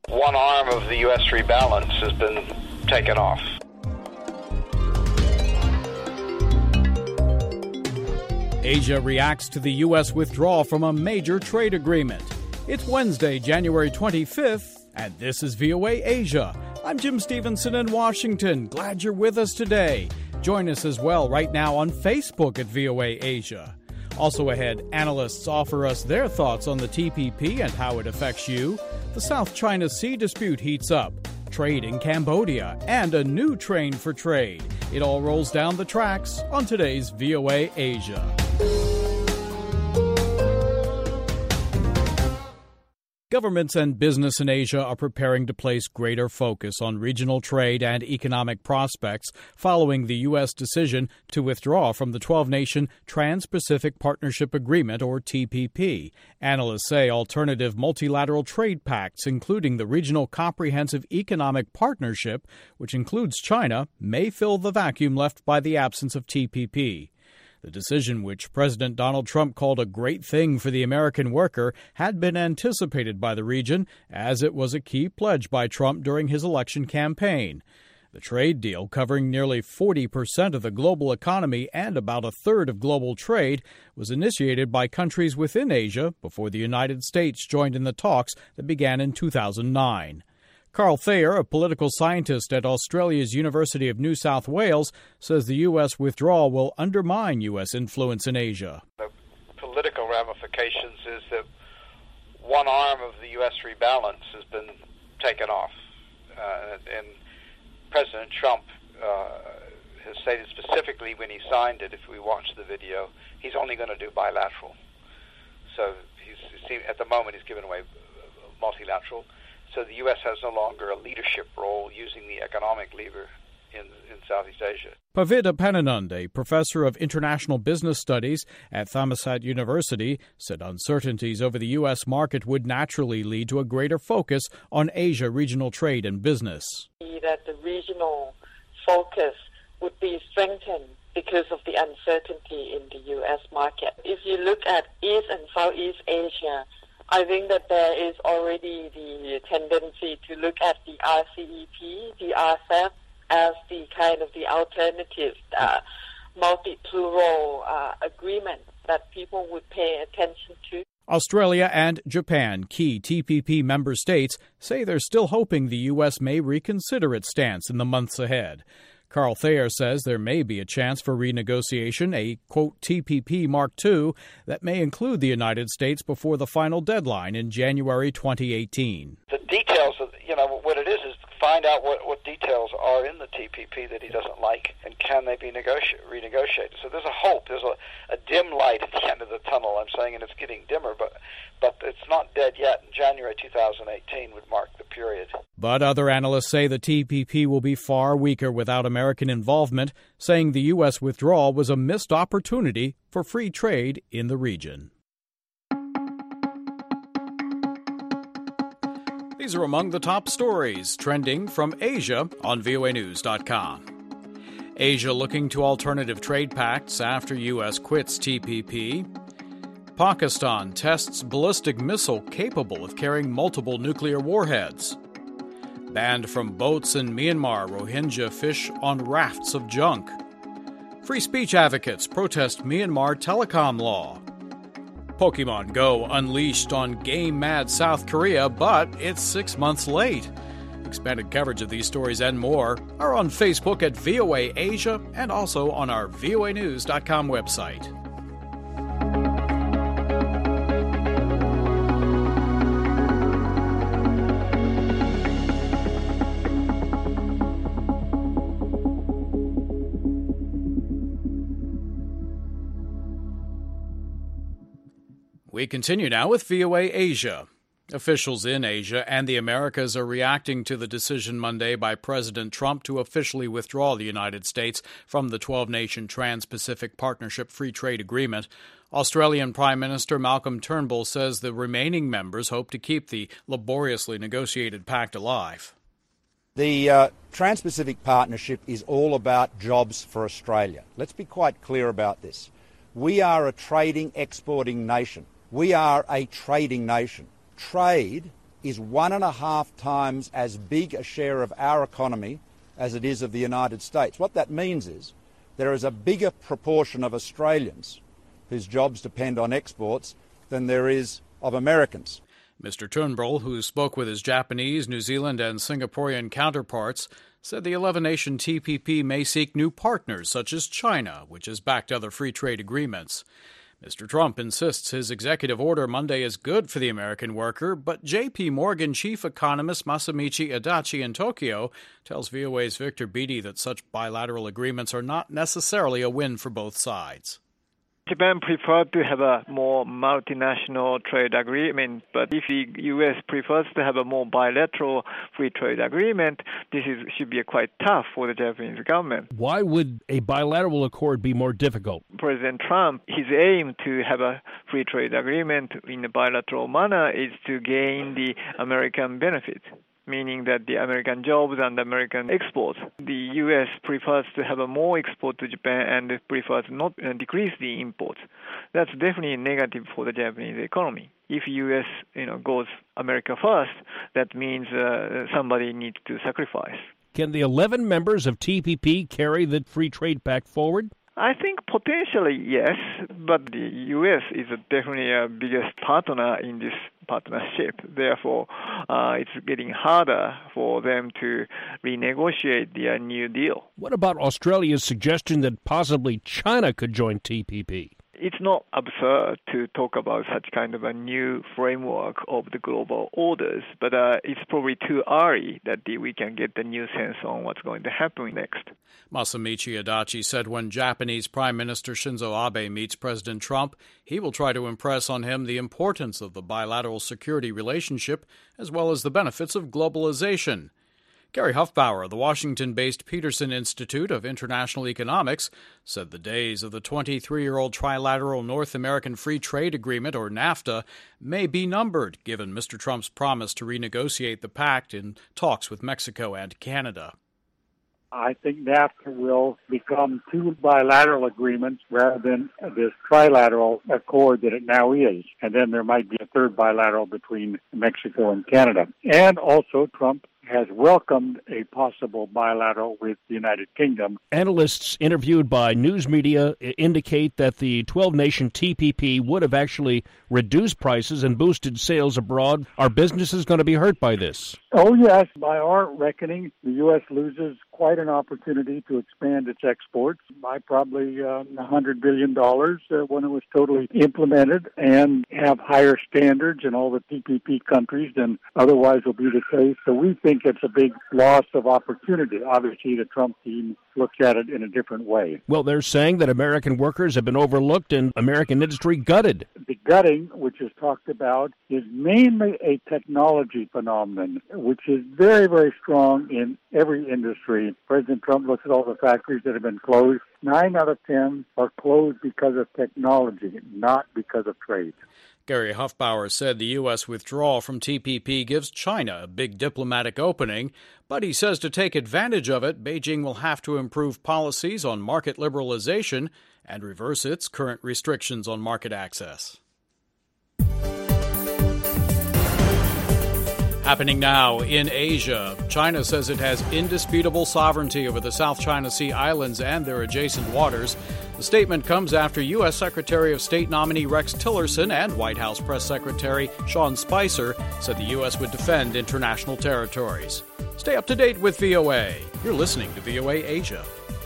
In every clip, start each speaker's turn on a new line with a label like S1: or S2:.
S1: One arm of the U.S. rebalance has been taken off.
S2: Asia reacts to the U.S. withdrawal from a major trade agreement. It's Wednesday, January 25th, and this is VOA Asia. I'm Jim Stevenson in Washington. Glad you're with us today. Join us as well right now on Facebook at VOA Asia. Also ahead, analysts offer us their thoughts on the TPP and how it affects you. The South China Sea dispute heats up, trade in Cambodia, and a new train for trade. It all rolls down the tracks on today's VOA Asia. Governments and business in Asia are preparing to place greater focus on regional trade and economic prospects following the U.S. decision to withdraw from the 12-nation Trans-Pacific Partnership Agreement, or TPP. Analysts say alternative multilateral trade pacts, including the Regional Comprehensive Economic Partnership, which includes China, may fill the vacuum left by the absence of TPP. The decision, which President Donald Trump called a great thing for the American worker, had been anticipated by the region, as it was a key pledge by Trump during his election campaign. The trade deal, covering nearly 40% of the global economy and about a third of global trade, was initiated by countries within Asia before the United States joined in the talks that began in 2009. Carl Thayer, a political scientist at Australia's University of New South Wales, says the U.S. withdrawal will undermine U.S. influence in Asia.
S1: The political ramifications is that one arm of the U.S. rebalance has been taken off. And President Trump has stated specifically when he signed it, if we watch the video, he's only going to do bilateral. So at the moment he's given away multilateral. So the U.S. has no longer a leadership role using the economic lever in Southeast Asia.
S2: Pavita Pannanand, a professor of international business studies at Thammasat University, said uncertainties over the U.S. market would naturally lead to a greater focus on Asia regional trade and business.
S3: That the regional focus would be strengthened because of the uncertainty in the U.S. market. If you look at East and Southeast Asia, I think that there is already the tendency to look at the RCEP, the RCEP, as the kind of the alternative multi-plural agreement that people would pay attention to.
S2: Australia and Japan, key TPP member states, say they're still hoping the U.S. may reconsider its stance in the months ahead. Carl Thayer says there may be a chance for renegotiation, a, quote, TPP Mark II, that may include the United States before the final deadline in January 2018.
S1: The details of, what it is find out what details are in the TPP that he doesn't like, and can they be renegotiated. So there's a hope. There's a dim light at the end of the tunnel, I'm saying, and it's getting dimmer, but it's not dead yet. And January 2018 would mark the period.
S2: But other analysts say the TPP will be far weaker without American involvement, saying the U.S. withdrawal was a missed opportunity for free trade in the region. These are among the top stories trending from Asia on voanews.com. Asia looking to alternative trade pacts after U.S. quits TPP. Pakistan tests ballistic missile capable of carrying multiple nuclear warheads. Banned from boats in Myanmar, Rohingya fish on rafts of junk. Free speech advocates protest Myanmar telecom law. Pokemon Go unleashed on game-mad South Korea, but it's 6 months late. Expanded coverage of these stories and more are on Facebook at VOA Asia and also on our voanews.com website. We continue now with VOA Asia. Officials in Asia and the Americas are reacting to the decision Monday by President Trump to officially withdraw the United States from the 12-nation Trans-Pacific Partnership Free Trade Agreement. Australian Prime Minister Malcolm Turnbull says the remaining members hope to keep the laboriously negotiated pact alive.
S4: The Trans-Pacific Partnership is all about jobs for Australia. Let's be quite clear about this. We are a trading, exporting nation. We are a trading nation. Trade is 1.5 times as big a share of our economy as it is of the United States. What that means is there is a bigger proportion of Australians whose jobs depend on exports than there is of Americans.
S2: Mr. Turnbull, who spoke with his Japanese, New Zealand, and Singaporean counterparts, said the 11-nation TPP may seek new partners such as China, which has backed other free trade agreements. Mr. Trump insists his executive order Monday is good for the American worker, but J.P. Morgan chief economist Masamichi Adachi in Tokyo tells VOA's Victor Beattie that such bilateral agreements are not necessarily a win for both sides.
S5: Japan preferred to have a more multinational trade agreement, but if the U.S. prefers to have a more bilateral free trade agreement, should be quite tough for the Japanese government.
S6: Why would a bilateral accord be more difficult?
S5: President Trump, his aim to have a free trade agreement in a bilateral manner is to gain the American benefit, meaning that the American jobs and American exports. The U.S. prefers to have a more export to Japan and prefers not decrease the imports. That's definitely negative for the Japanese economy. If U.S. goes America first, that means somebody needs to sacrifice.
S6: Can the 11 members of TPP carry the free trade pact forward?
S5: I think potentially yes, but the U.S. is definitely a biggest partner in this partnership. Therefore, it's getting harder for them to renegotiate the new deal.
S6: What about Australia's suggestion that possibly China could join TPP?
S5: It's not absurd to talk about such kind of a new framework of the global orders, but it's probably too early that we can get the new sense on what's going to happen next.
S2: Masamichi Adachi said when Japanese Prime Minister Shinzo Abe meets President Trump, he will try to impress on him the importance of the bilateral security relationship as well as the benefits of globalization. Gary Huffbauer of the Washington-based Peterson Institute of International Economics said the days of the 23-year-old trilateral North American Free Trade Agreement, or NAFTA, may be numbered, given Mr. Trump's promise to renegotiate the pact in talks with Mexico and Canada.
S7: I think NAFTA will become two bilateral agreements rather than this trilateral accord that it now is. And then there might be a third bilateral between Mexico and Canada. And also Trump has welcomed a possible bilateral with the United Kingdom.
S6: Analysts interviewed by news media indicate that the 12-nation TPP would have actually reduced prices and boosted sales abroad. Are businesses going to be hurt by this?
S7: Oh, yes. By our reckoning, the U.S. loses quite an opportunity to expand its exports by probably $100 billion when it was totally implemented, and have higher standards in all the TPP countries than otherwise will be the case. So we think it's a big loss of opportunity. Obviously, the Trump team looks at it in a different way.
S6: Well, they're saying that American workers have been overlooked and American industry gutted.
S7: The gutting, which is talked about, is mainly a technology phenomenon, which is very, very strong in every industry. President Trump looks at all the factories that have been closed. 9 out of 10 are closed because of technology, not because of trade.
S2: Gary Huffbauer said the U.S. withdrawal from TPP gives China a big diplomatic opening, but he says to take advantage of it, Beijing will have to improve policies on market liberalization and reverse its current restrictions on market access. Happening now in Asia, China says it has indisputable sovereignty over the South China Sea islands and their adjacent waters. The statement comes after U.S. Secretary of State nominee Rex Tillerson and White House Press Secretary Sean Spicer said the U.S. would defend international territories. Stay up to date with VOA. You're listening to VOA Asia.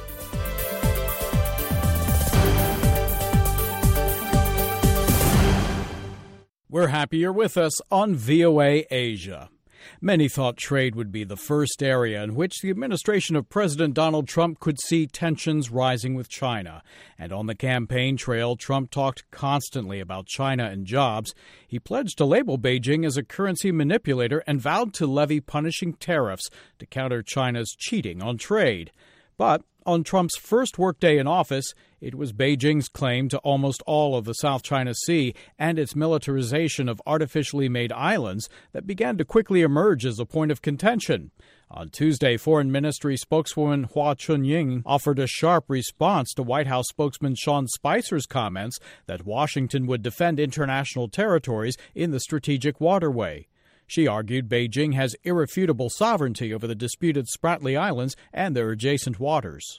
S2: We're happy you're with us on VOA Asia. Many thought trade would be the first area in which the administration of President Donald Trump could see tensions rising with China. And on the campaign trail, Trump talked constantly about China and jobs. He pledged to label Beijing as a currency manipulator and vowed to levy punishing tariffs to counter China's cheating on trade. But on Trump's first workday in office, it was Beijing's claim to almost all of the South China Sea and its militarization of artificially made islands that began to quickly emerge as a point of contention. On Tuesday, Foreign Ministry spokeswoman Hua Chunying offered a sharp response to White House spokesman Sean Spicer's comments that Washington would defend international territories in the strategic waterway. She argued Beijing has irrefutable sovereignty over the disputed Spratly Islands and their adjacent waters.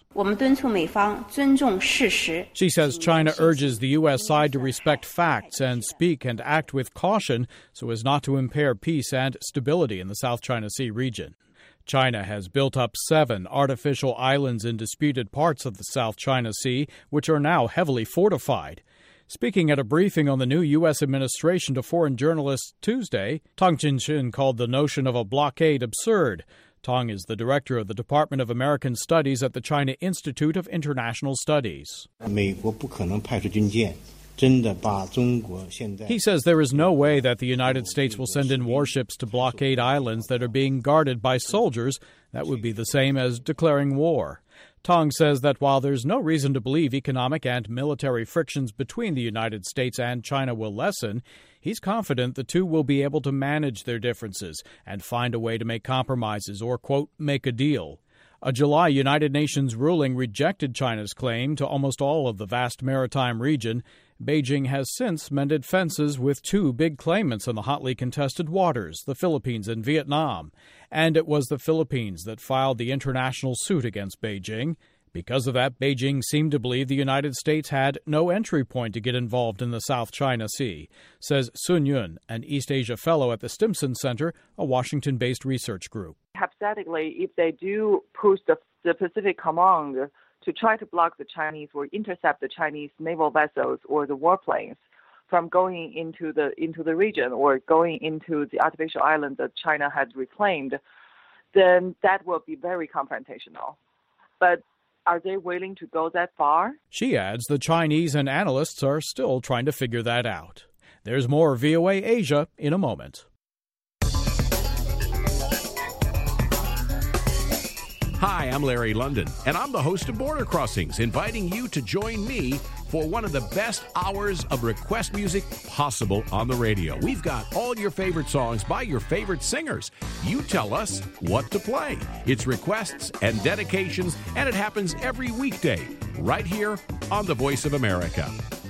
S2: She says China urges the U.S. side to respect facts and speak and act with caution so as not to impair peace and stability in the South China Sea region. China has built up 7 artificial islands in disputed parts of the South China Sea, which are now heavily fortified. Speaking at a briefing on the new U.S. administration to foreign journalists Tuesday, Tang Jinshin called the notion of a blockade absurd. Tang is the director of the Department of American Studies at the China Institute of International Studies. He says there is no way that the United States will send in warships to blockade islands that are being guarded by soldiers. That would be the same as declaring war. Tang says that while there's no reason to believe economic and military frictions between the United States and China will lessen, he's confident the two will be able to manage their differences and find a way to make compromises or, quote, make a deal. A July United Nations ruling rejected China's claim to almost all of the vast maritime region. Beijing has since mended fences with 2 big claimants in the hotly contested waters, the Philippines and Vietnam. And it was the Philippines that filed the international suit against Beijing. Because of that, Beijing seemed to believe the United States had no entry point to get involved in the South China Sea, says Sun Yun, an East Asia fellow at the Stimson Center, a Washington-based research group.
S8: Hypothetically, if they do push the Pacific Command to try to block the Chinese or intercept the Chinese naval vessels or the warplanes from going into the region or going into the artificial island that China has reclaimed, then that will be very confrontational. But are they willing to go that far?
S2: She adds the Chinese and analysts are still trying to figure that out. There's more VOA Asia in a moment.
S9: Hi, I'm Larry London, and I'm the host of Border Crossings, inviting you to join me for one of the best hours of request music possible on the radio. We've got all your favorite songs by your favorite singers. You tell us what to play. It's requests and dedications, and it happens every weekday right here on The Voice of America.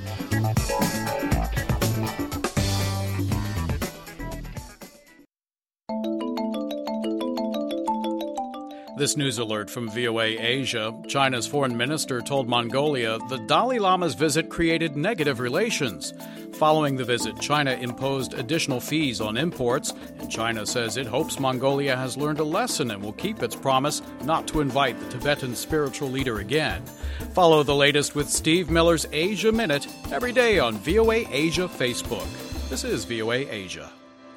S2: This news alert from VOA Asia. China's foreign minister told Mongolia the Dalai Lama's visit created negative relations. Following the visit, China imposed additional fees on imports, and China says it hopes Mongolia has learned a lesson and will keep its promise not to invite the Tibetan spiritual leader again. Follow the latest with Steve Miller's Asia Minute every day on VOA Asia Facebook. This is VOA Asia.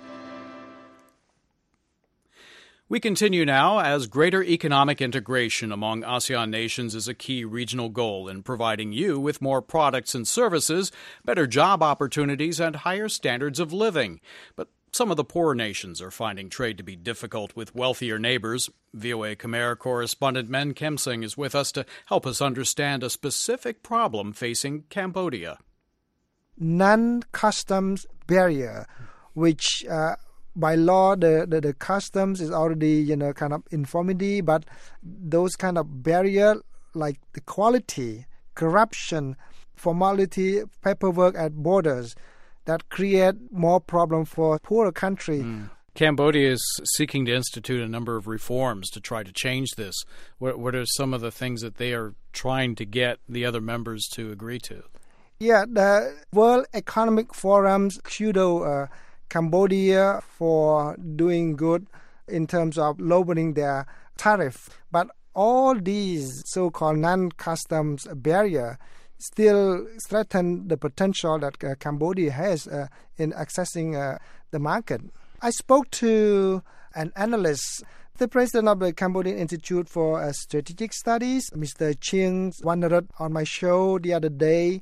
S2: We continue now as greater economic integration among ASEAN nations is a key regional goal in providing you with more products and services, better job opportunities, and higher standards of living. But some of the poorer nations are finding trade to be difficult with wealthier neighbors. VOA Khmer correspondent Men Kemsing is with us to help us understand a specific problem facing Cambodia.
S10: Non-customs barrier, which by law, the customs is already, kind of informity, but those kind of barrier like the quality, corruption, formality, paperwork at borders that create more problem for poorer country.
S2: Cambodia is seeking to institute a number of reforms to try to change this. What are some of the things that they are trying to get the other members to agree to?
S10: Yeah, the World Economic Forum's kudo Cambodia for doing good in terms of lowering their tariff. But all these so-called non-customs barrier still threaten the potential that Cambodia has in accessing the market. I spoke to an analyst, the president of the Cambodian Institute for Strategic Studies, Mr. Ching Wannarat, on my show the other day.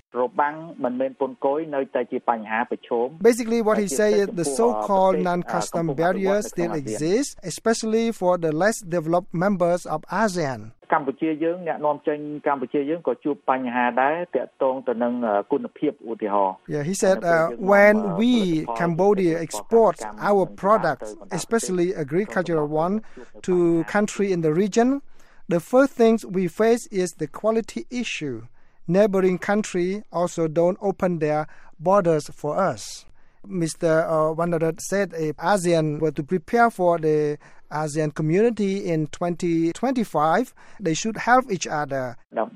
S10: Basically, what he said is the so-called non-custom barriers still exist, especially for the less developed members of ASEAN. Yeah, he said when we, Cambodia, export our products, especially agricultural one, to country in the region, the first things we face is the quality issue. Neighboring countries also don't open their borders for us. Mr. Vandarat said if ASEAN were to prepare for the ASEAN community in 2025, they should help each other. To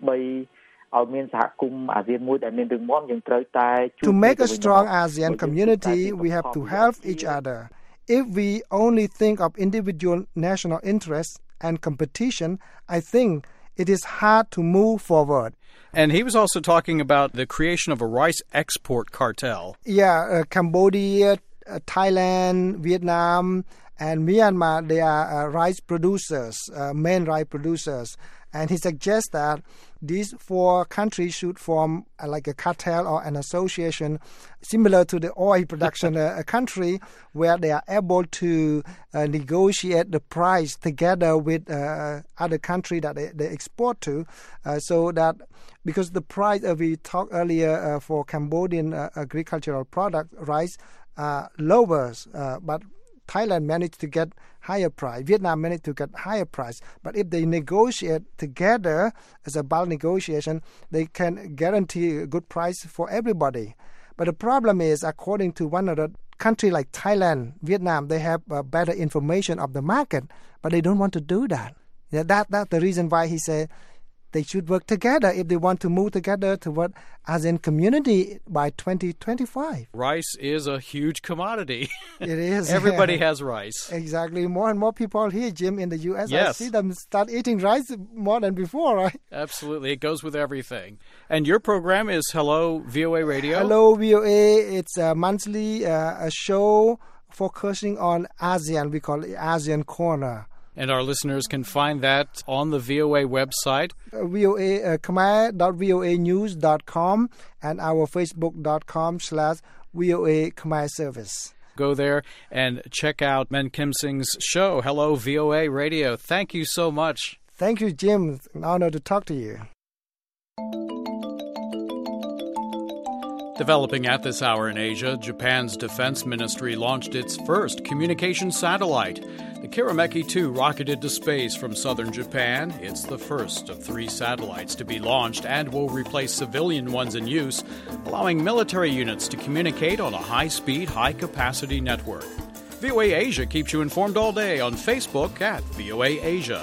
S10: make a strong ASEAN community, we have to help each other. If we only think of individual national interests and competition, I think it is hard to move forward.
S2: And he was also talking about the creation of a rice export cartel.
S10: Yeah, Cambodia, Thailand, Vietnam, and Myanmar, they are rice producers, main rice producers. And he suggests that these four countries should form like a cartel or an association similar to the oil production country, where they are able to negotiate the price together with other country that they export to, so that because the price we talked earlier for Cambodian agricultural product rice lowers, but Thailand managed to get higher price. Vietnam managed to get higher price. But if they negotiate together as a bulk negotiation, they can guarantee a good price for everybody. But the problem is, according to one other country like Thailand, Vietnam, they have better information of the market, but they don't want to do that. Yeah, that's the reason why he said they should work together if they want to move together toward ASEAN community by 2025.
S2: Rice is a huge commodity.
S10: It is.
S2: Everybody has rice.
S10: Exactly. More and more people here, Jim, in the U.S.,
S2: yes.
S10: I see them start eating rice more than before, right?
S2: Absolutely. It goes with everything. And your program is Hello VOA Radio?
S10: Hello VOA. It's a monthly a show focusing on ASEAN. We call it ASEAN Corner.
S2: And our listeners can find that on the VOA website.
S10: Khmer.voanews.com and our Facebook.com/VOA Khmer Service.
S2: Go there and check out Men Kim Sing's show, Hello VOA Radio. Thank you so much.
S10: Thank you, Jim. It's an honor to talk to you.
S2: Developing at this hour in Asia, Japan's defense ministry launched its first communication satellite. The Kirameki-2 rocketed to space from southern Japan. It's the first of 3 satellites to be launched and will replace civilian ones in use, allowing military units to communicate on a high-speed, high-capacity network. VOA Asia keeps you informed all day on Facebook at VOA Asia.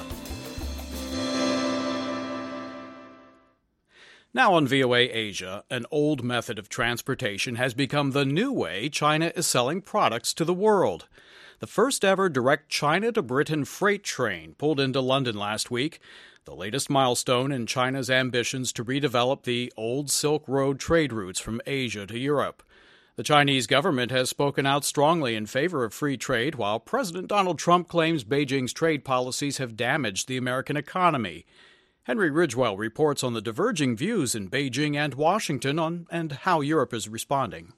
S2: Now on VOA Asia, an old method of transportation has become the new way China is selling products to the world. The first ever direct China to Britain freight train pulled into London last week, the latest milestone in China's ambitions to redevelop the old Silk Road trade routes from Asia to Europe. The Chinese government has spoken out strongly in favor of free trade, while President Donald Trump claims Beijing's trade policies have damaged the American economy. Henry Ridgewell reports on the diverging views in Beijing and Washington and how Europe is responding.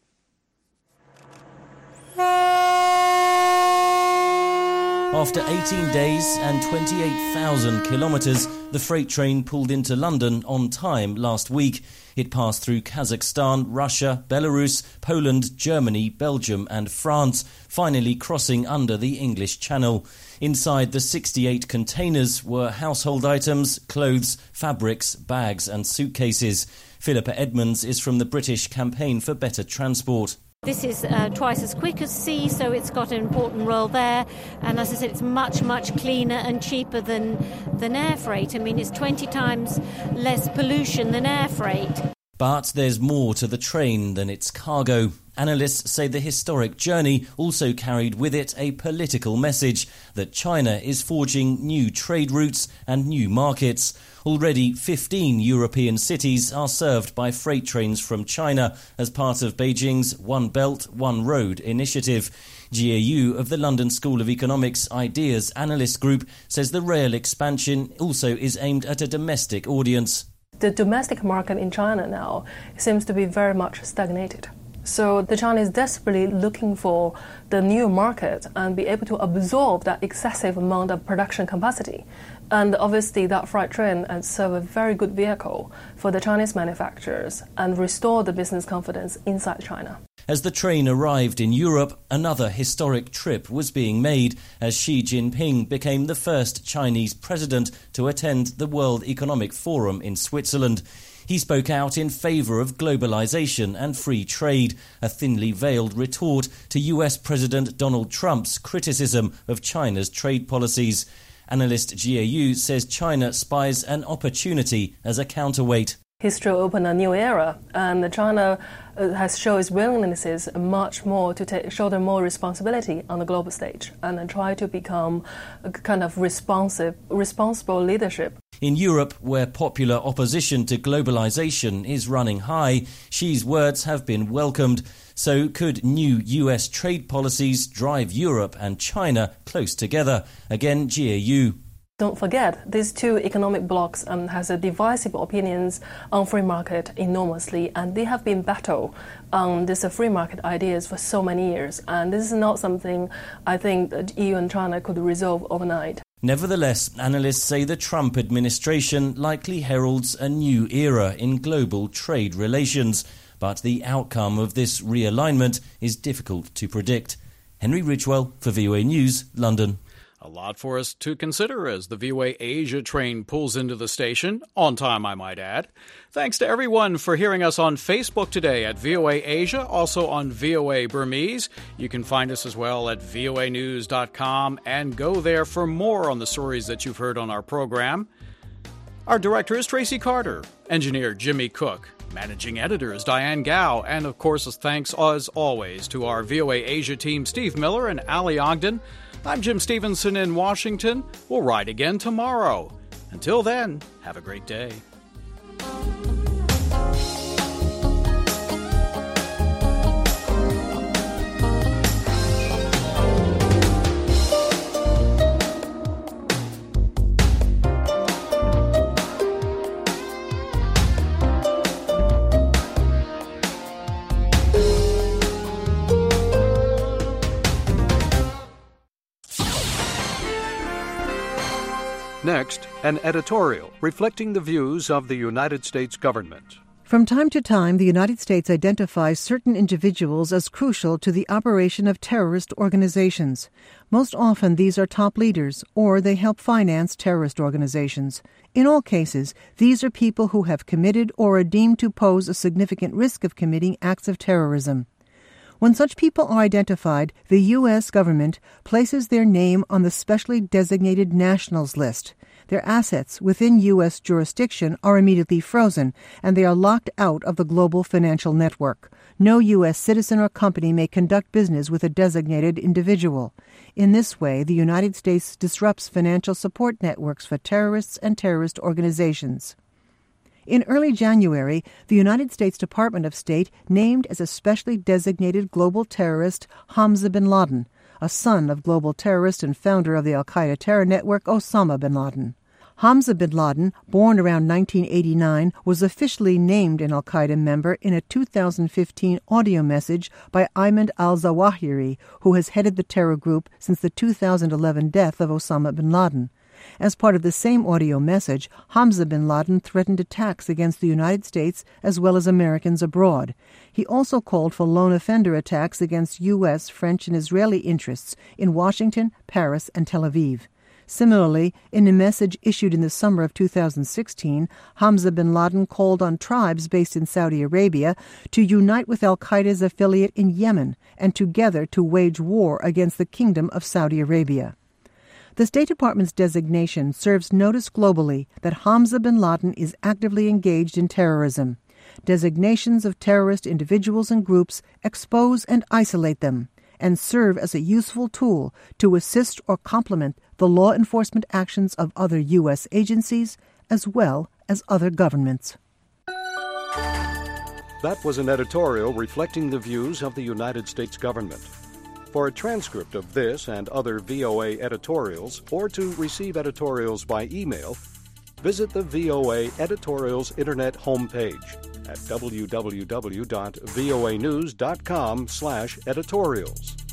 S11: After 18 days and 28,000 kilometres, the freight train pulled into London on time last week. It passed through Kazakhstan, Russia, Belarus, Poland, Germany, Belgium and France, finally crossing under the English Channel. Inside the 68 containers were household items, clothes, fabrics, bags and suitcases. Philippa Edmonds is from the British Campaign for Better Transport.
S12: This is twice as quick as sea, so it's got an important role there. And as I said, it's much, much cleaner and cheaper than air freight. I mean, it's 20 times less pollution than air freight.
S11: But there's more to the train than its cargo. Analysts say the historic journey also carried with it a political message that China is forging new trade routes and new markets. Already 15 European cities are served by freight trains from China as part of Beijing's One Belt, One Road initiative. GAU of the London School of Economics Ideas Analyst Group says the rail expansion also is aimed at a domestic audience.
S13: The domestic market in China now seems to be very much stagnated. So the Chinese is desperately looking for the new market and be able to absorb that excessive amount of production capacity. And obviously that freight train and serve a very good vehicle for the Chinese manufacturers and restore the business confidence inside China.
S11: As the train arrived in Europe, another historic trip was being made as Xi Jinping became the first Chinese president to attend the World Economic Forum in Switzerland. He spoke out in favour of globalisation and free trade, a thinly veiled retort to US President Donald Trump's criticism of China's trade policies. Analyst GAU says China spies an opportunity as a counterweight.
S13: History opened a new era, and China has shown its willingness much more to shoulder more responsibility on the global stage and try to become a kind of responsible leadership.
S11: In Europe, where popular opposition to globalisation is running high, Xi's words have been welcomed. So could new US trade policies drive Europe and China close together? Again, GAU.
S13: Don't forget, these two economic blocs has divisive opinions on free market enormously, and they have been battle on this free market ideas for so many years. And this is not something I think that EU and China could resolve overnight.
S11: Nevertheless, analysts say the Trump administration likely heralds a new era in global trade relations. But the outcome of this realignment is difficult to predict. Henry Ridgewell for VOA News, London.
S2: A lot for us to consider as the VOA Asia train pulls into the station, on time I might add. Thanks to everyone for hearing us on Facebook today at VOA Asia, also on VOA Burmese. You can find us as well at voanews.com and go there for more on the stories that you've heard on our program. Our director is Tracy Carter, engineer Jimmy Cook, managing editor is Diane Gao, and of course thanks as always to our VOA Asia team Steve Miller and Ali Ogden. I'm Jim Stevenson in Washington. We'll ride again tomorrow. Until then, have a great day.
S14: Next, an editorial reflecting the views of the United States government.
S15: From time to time, the United States identifies certain individuals as crucial to the operation of terrorist organizations. Most often, these are top leaders, or they help finance terrorist organizations. In all cases, these are people who have committed or are deemed to pose a significant risk of committing acts of terrorism. When such people are identified, the U.S. government places their name on the specially designated nationals list. Their assets within U.S. jurisdiction are immediately frozen, and they are locked out of the global financial network. No U.S. citizen or company may conduct business with a designated individual. In this way, the United States disrupts financial support networks for terrorists and terrorist organizations. In early January, the United States Department of State named as a specially designated global terrorist Hamza bin Laden, a son of global terrorist and founder of the al-Qaeda terror network Osama bin Laden. Hamza bin Laden, born around 1989, was officially named an al-Qaeda member in a 2015 audio message by Ayman al-Zawahiri, who has headed the terror group since the 2011 death of Osama bin Laden. As part of the same audio message, Hamza bin Laden threatened attacks against the United States as well as Americans abroad. He also called for lone offender attacks against U.S., French, and Israeli interests in Washington, Paris, and Tel Aviv. Similarly, in a message issued in the summer of 2016, Hamza bin Laden called on tribes based in Saudi Arabia to unite with al-Qaeda's affiliate in Yemen and together to wage war against the Kingdom of Saudi Arabia. The State Department's designation serves notice globally that Hamza bin Laden is actively engaged in terrorism. Designations of terrorist individuals and groups expose and isolate them and serve as a useful tool to assist or complement the law enforcement actions of other U.S. agencies as well as other governments.
S14: That was an editorial reflecting the views of the United States government. For a transcript of this and other VOA editorials, or to receive editorials by email, visit the VOA Editorials Internet homepage at www.voanews.com/editorials.